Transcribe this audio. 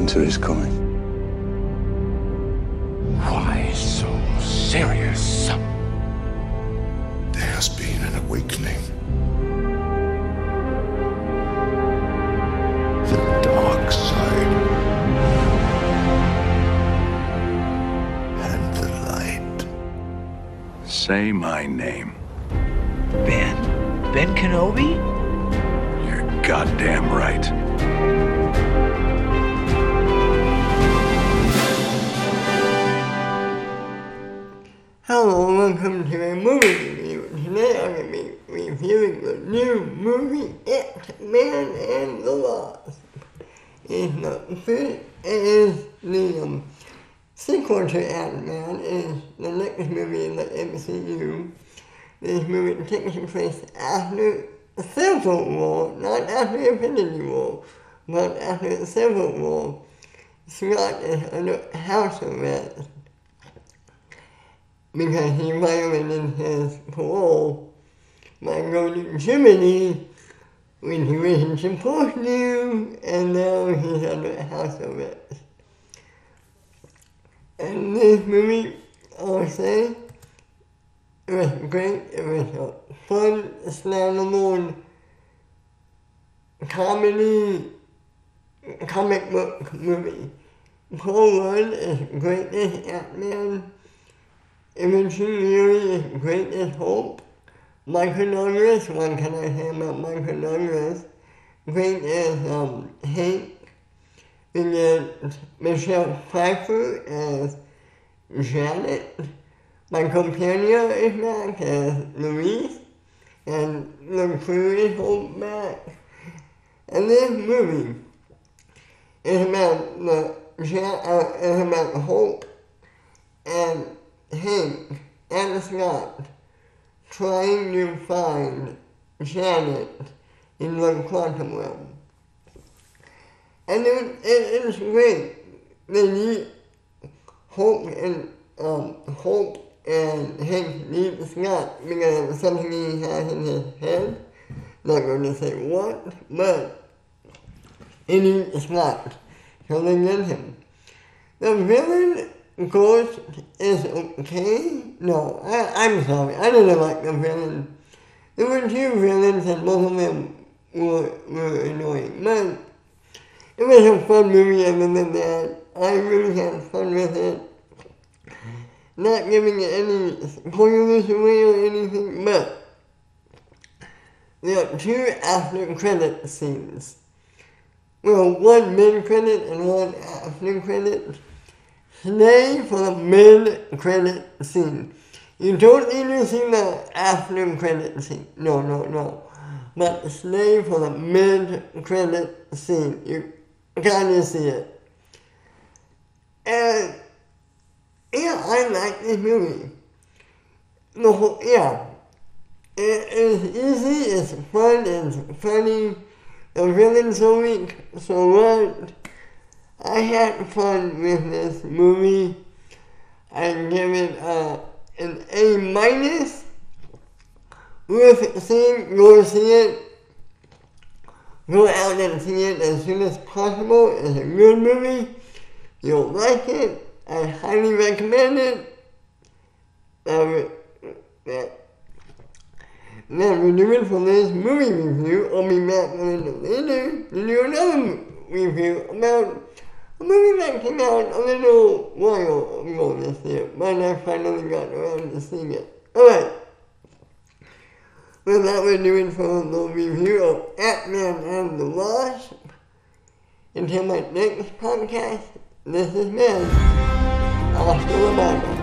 winter is coming. Why so serious? There has been an awakening. The dark side and the light. Say my name. Ben? Ben Kenobi? You're goddamn right. Hello, welcome to a movie review. Today I'm going to be reviewing the new movie Ant-Man and the Wasp. It is the sequel to Ant-Man. It is the next movie in the MCU. This movie takes place after the Civil War, not after Infinity War, but after the Civil War. Scott is under house arrest because he violated his parole by going to Germany when he wasn't supposed to, and now he's under house arrest. And this movie, I'll say, it was great. It was a fun, standalone comic book movie. Paul Rudd is great as Ant-Man. Imogen Leary is great as Hope. Michael Douglas, what can I say about Michael Douglas? Great as Hank. And then Michelle Pfeiffer as Janet. Michael Pena is back as Luis. And Luke Crew is Hope back. And this movie is about Hope and Hank and Scott trying to find Janet in the quantum realm. And it's great. They need Hope and Hank need Scott because of something he has in his head. Not going to say what, but he needs Scott. So they get him. The villain Ghost is okay? No, I'm sorry. I didn't like the villain. There were two villains and both of them were annoying. But it was a fun movie other than that. I really had fun with it. Not giving any spoilers away or anything, but there are two after credit scenes. Well, one mid-credit and one after credit. Stay for the mid-credit scene. You don't need to see the after-credit scene. No. But stay for the mid-credit scene. You gotta see it. And, yeah, I like this movie. It is easy, it's fun, it's funny. The villains are weak, so what? I had fun with this movie. I give it an A-. Worth seeing, go see it. Go out and see it as soon as possible. It's a good movie. You'll like it. I highly recommend it. Now we're doing for this movie review. I'll be back a little later to do another review about a movie that came out a little while ago this year, but I finally got around to seeing it. Alright. Well, that we're doing for the review of Ant-Man and the Wasp. Until my next podcast, this is Ben. Hasta luego.